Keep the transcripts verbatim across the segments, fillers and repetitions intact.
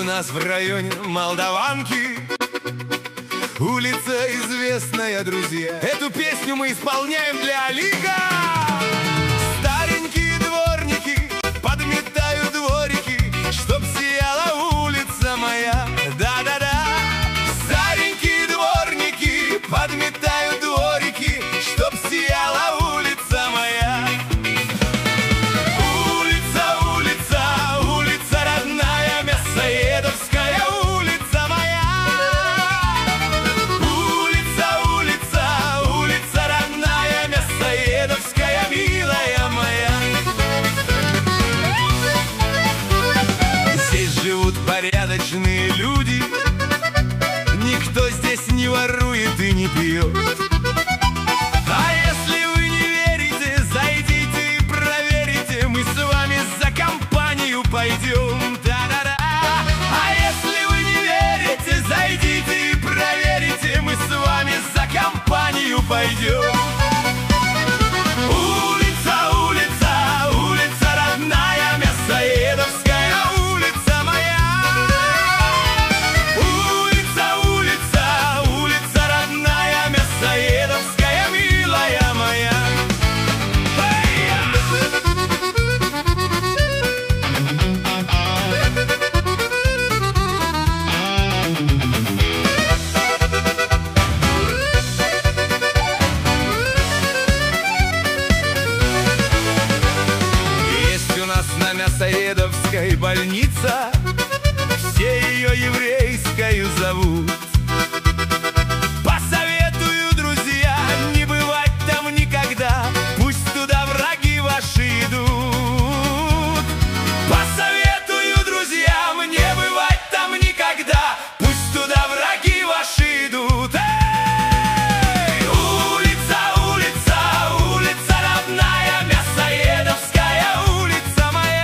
нас в районе Молдаванки улица известная, друзья. Эту песню мы исполняем для Олега. Старенькие дворники подметают дворики, чтоб сияла улица моя. Да-да-да. Старенькие дворники подметают дворики, чтоб сияла улица моя. Улица, улица, улица родная, Мясоедовская улица моя. Улица, улица, улица родная, Мясоедовская, милая моя. Здесь живут порядочные люди, никто здесь не ворует и не пьет. А если вы не верите, зайдите и проверите, мы с вами за компанию пойдем. Да-да-да. А если вы не верите, зайдите и проверите, мы с вами за компанию пойдем. Улица, улица, улица родная, Мясоедовская улица моя. Улица, улица, улица родная, Мясоедовская, милая моя. Есть у нас на Мясоедовской больница, все ее еврейскою зовут. Посоветую, друзья, не бывать там никогда, пусть туда враги ваши идут. Посоветую, друзья, не бывать там никогда, пусть туда враги ваши идут. Эй! Улица, улица, улица родная, Мясоедовская улица моя.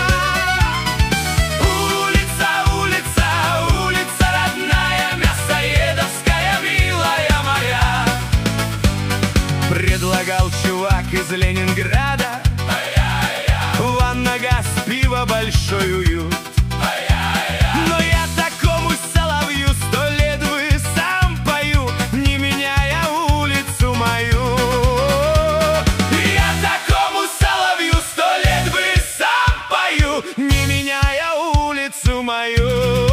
Улица, улица, улица родная, Мясоедовская, милая моя. Предлагал чувак из Ленинграда, ванна, газ, пиво, большой уют. Но я такому соловью сто лет вы сам пою, не меняя улицу мою. Я такому соловью сто лет вы сам пою, не меняя улицу мою.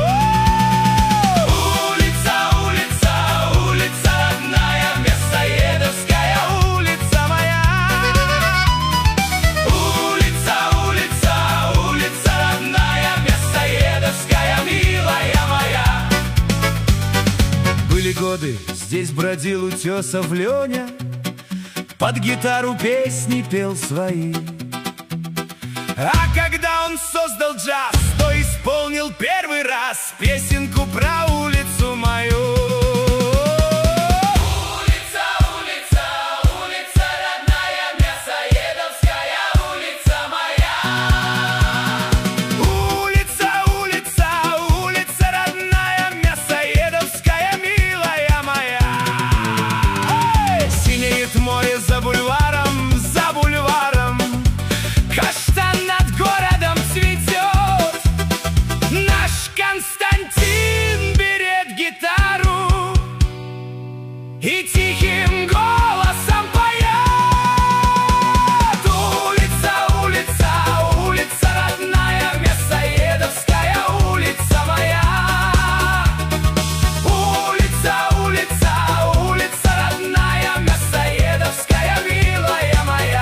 Улица, улица, улица родная, Мясоедовская улица моя. Улица, улица, улица родная, Мясоедовская, милая моя. Были годы, здесь бродил Утесов Леня, под гитару песни пел свои. А когда он создал джаз, то исполнил первый раз песенку про улицу мою. Улица, улица, улица родная, Мясоедовская улица моя. Улица, улица, улица родная, Мясоедовская, милая моя. Эй! Синеет море за бульваром, за бульваром, каштан над городом цветет. Наш Константин берет гитару и тихим голосом поет. Улица, улица, улица родная, Мясоедовская улица моя. Улица, улица, улица родная, Мясоедовская, милая моя.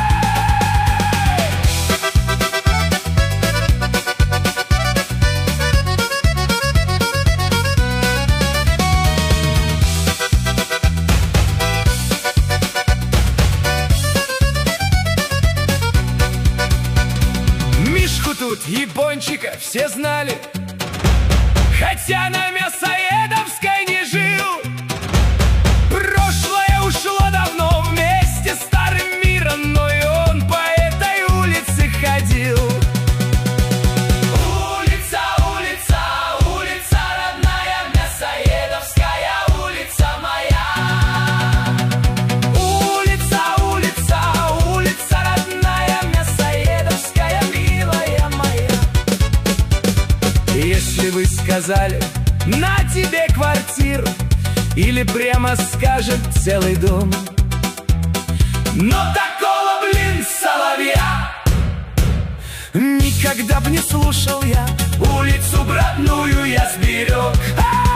Мишку тут, Япончика, все знали, хотя на Мясоедовской не жил. Прошлое ушло давно вместе с старым миром, но и он по этой улице ходил. Улица, улица, улица родная, Мясоедовская улица моя. Улица, улица, улица родная, Мясоедовская, милая моя. Если бы вы сказали: на тебе квартиру, или прямо скажет целый дом. Но такого, блин, соловья никогда б не слушал я. Улицу братную я сберег.